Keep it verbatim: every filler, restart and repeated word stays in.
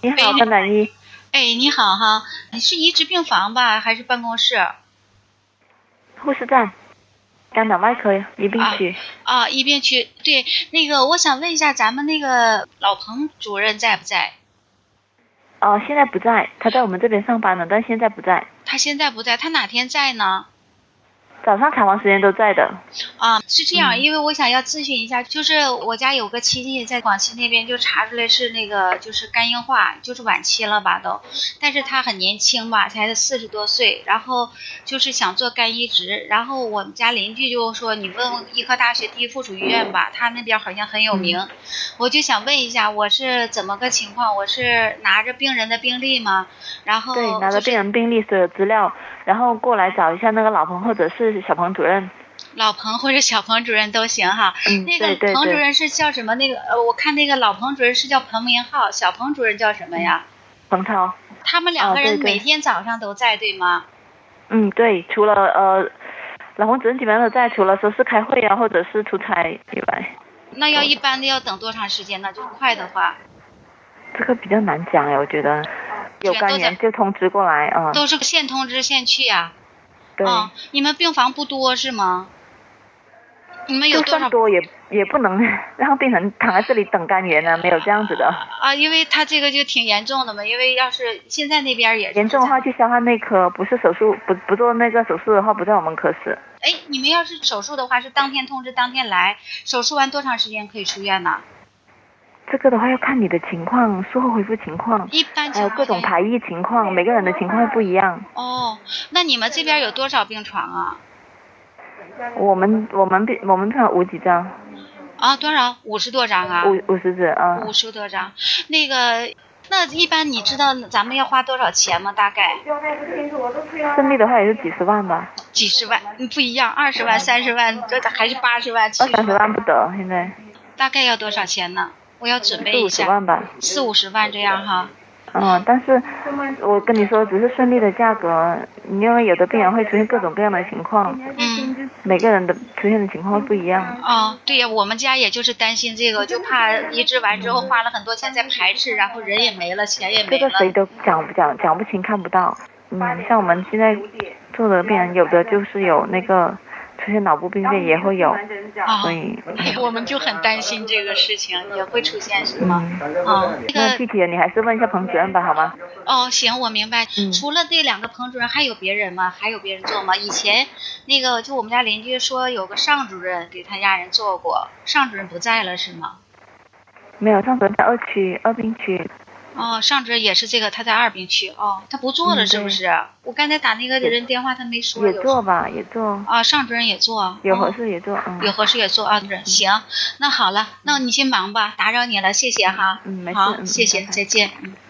你好，班长一。 哎，你好哈，你是移植病房吧，还是办公室？ 护士站，肝胆外科一病区。 啊，啊一病区。对，那个我想问一下，咱们那个老彭主任在不在？ 哦，现在不在，他在我们这边上班呢，但现在不在。 他现在不在，他哪天在呢？ 早上查房时间都在的。 啊，是这样， 嗯、 因为我想要咨询一下，就是我家有个亲戚在广西那边就查出来是那个就是肝硬化，就是晚期了吧都，但是他很年轻吧，才四十多岁，然后就是想做肝移植，然后我们家邻居就说你问医科大学第一附属医院吧，他那边好像很有名，嗯、我就想问一下我是怎么个情况，我是拿着病人的病历吗？然后、就是、 对，拿着病人病历所有资料，然后过来找一下那个老彭或者是小彭主任。 老彭或者小彭主任都行哈。 嗯， 那个彭主任是叫什么？那个呃，我看那个老彭主任是叫彭明浩，小彭主任叫什么呀？ 彭超。 他们两个人每天早上都在，对吗？ 嗯，对，除了呃，老彭主任基本上都在，除了说是开会啊或者是出差以外。 那要一般的要等多长时间呢？就快的话。 这个比较难讲哎，我觉得。有肝炎就通知过来啊。嗯、 都是现通知现去呀、啊。 对。 哦，你们病房不多是吗？你们有多少？ 就算多也也不能让病人躺在这里等肝炎啊，没有这样子的。 啊，因为他这个就挺严重的嘛，因为要是现在那边也严重的话去消化内科，不是手术不不做那个手术的话不在我们科室。 哎，你们要是手术的话是当天通知当天来，手术完多长时间可以出院呢？ 这个的话要看你的情况，术后恢复情况， 一般还有各种排异情况，每个人的情况会不一样。 哦，那你们这边有多少病床啊？ 我们我们病我们病床五几张。 啊，多少？五十多张啊？ 五五十纸啊。 五十多张，那个，那一般你知道咱们要花多少钱吗？大概？ 顺利的话也是几十万吧。 几十万，不一样，二十万、三十万，这还是八十万、七十万？二三十万不得，现在。 大概要多少钱呢？我要准备一下。 四五十万吧。 四五十万这样哈。 嗯，但是我跟你说，只是顺利的价格，因为有的病人会出现各种各样的情况， 嗯， 每个人的出现的情况会不一样。 哦，对呀，我们家也就是担心这个，就怕移植完之后花了很多钱在排斥，然后人也没了，钱也没了。 这个谁都讲不讲讲不清，看不到。嗯，像我们现在做的病人，有的就是有那个出现脑部病变也会有， 哦、 所以、 哎、我们就很担心这个事情也会出现，是吗？ 嗯， 哦，那个那具体的你还是问一下彭主任吧，好吗？ 哦，行，我明白。 嗯、 除了这两个彭主任，还有别人吗？还有别人做吗？以前那个就我们家邻居说有个尚主任给他家人做过，尚主任不在了是吗？ 没有，尚主任在二区二病区。 哦，尚主任也是这个，他在二病区哦，他不做了是不是？嗯、我刚才打那个人电话，他没说。 也做吧，也做。 啊，尚主任也做。 有合适也做，嗯。 有合适也做啊，主任。行，那好了，那你先忙吧，打扰你了，谢谢哈。 嗯，没事。 好， 嗯、 谢谢，再见。嗯。